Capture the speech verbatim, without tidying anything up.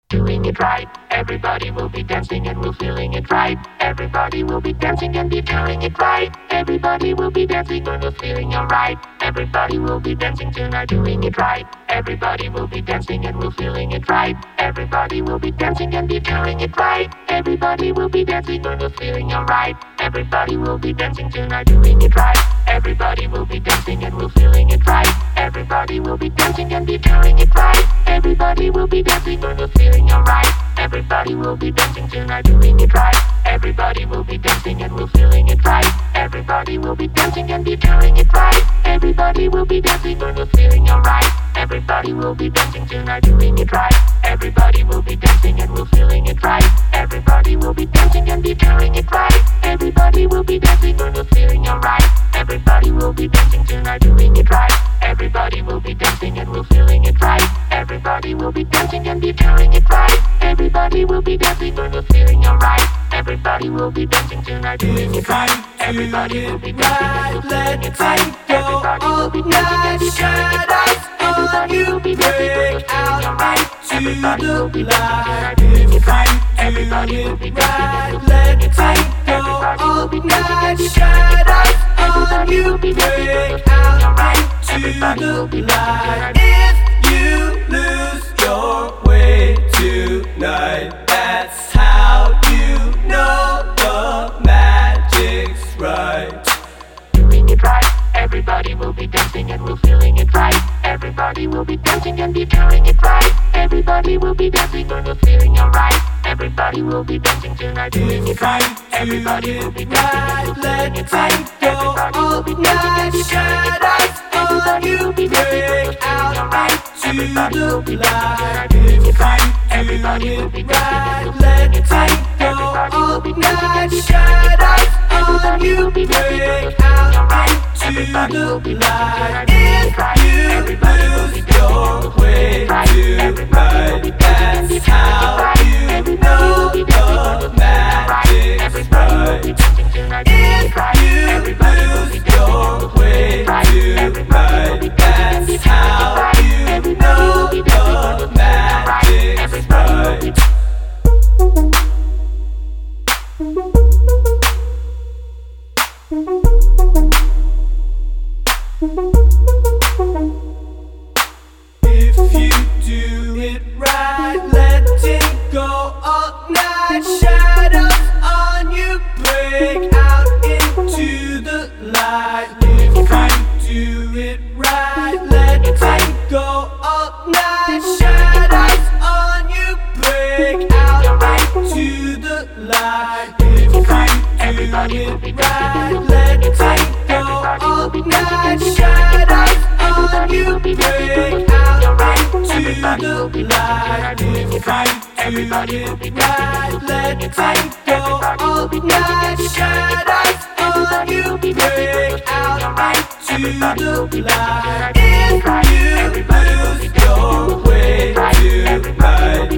Doing it right, everybody will be dancing and we're feeling it right. Everybody will be dancing and be feeling it right. Everybody will be dancing and we're feeling alright. Everybody will be dancing tonight, doing it right. Everybody will be dancing and we're feeling it right. Everybody will be dancing and be feeling it right. Everybody will be dancing and we're feeling alright. Everybody will be dancing tonight, doing it right. Everybody will be dancing and we're feeling it right. Everybody will be dancing and be feeling it right. Everybody will be dancing and we're feeling alright. Everybody will be dancing tonight, doing it right. Everybody will be dancing and we're feeling it right. Everybody will be dancing and be feeling it right. Everybody will be dancing and we're feeling alright. Everybody will be dancing tonight, doing it right. Everybody will be dancing and we're feeling it right. Everybody will be dancing and be feeling it right. Everybody will be dancing and we're feeling alright. Everybody will be dancing tonight, doing it right. Everybody will be dancing and we're feeling it right. Everybody will be dancing and be feeling it right. Everybody will be dancing and we're feeling alright. Everybody will be dancing tonight, doing it right. Everybody will be dancing and we're feeling it right. Everybody will be dancing and be feeling it right. Everybody will be dancing and we're feeling alright. Everybody will be dancing tonight, doing it right. Everybody will be dancing and we're feeling it right. Everybody will be dancing and be feeling it right. Everybody will be dancing and we're feeling alright. Everybody will be dancing tonight. If you lose your way tonight, that's how you know the magic's right. Doing it right. Everybody will be dancing and we're feeling it right. Everybody will be dancing and be feeling it right. Everybody will be dancing and we're feeling alright. Everybody will be dancing tonight, doing it right. Everybody will be dancing and we're feeling it right. Everybody will be dancing and be feeling it right. Everybody will be dancing and we're feeling alright. Everybody will be dancing tonight, doing it right. Everybody will be dancing and we're feeling it right. Everybody will be dancing and be feeling it right. Everybody will be dancing and we're feeling alright. Everybody will be dancing tonight, doing it right. Everybody will be dancing and we're feeling it right. Everybody will be dancing and be feeling it right. Everybody will be dancing and we're feeling alright. Everybody will be dancing tonight, doing it right. Everybody will be dancing and we're feeling it right. Everybody will be dancing and be feeling it right. Everybody will be dancing and we're feeling alright. Everybody will be If you do it right, let it go all night. Shadows on you break out into the light. If you do it right, let it go all night. Shadows on you break out into the light. If you do it right, let it go all night. Shadows on you break out into the light. If you do it right, let it go all night. Shadows on you break out into the light. If you lose your way tonight,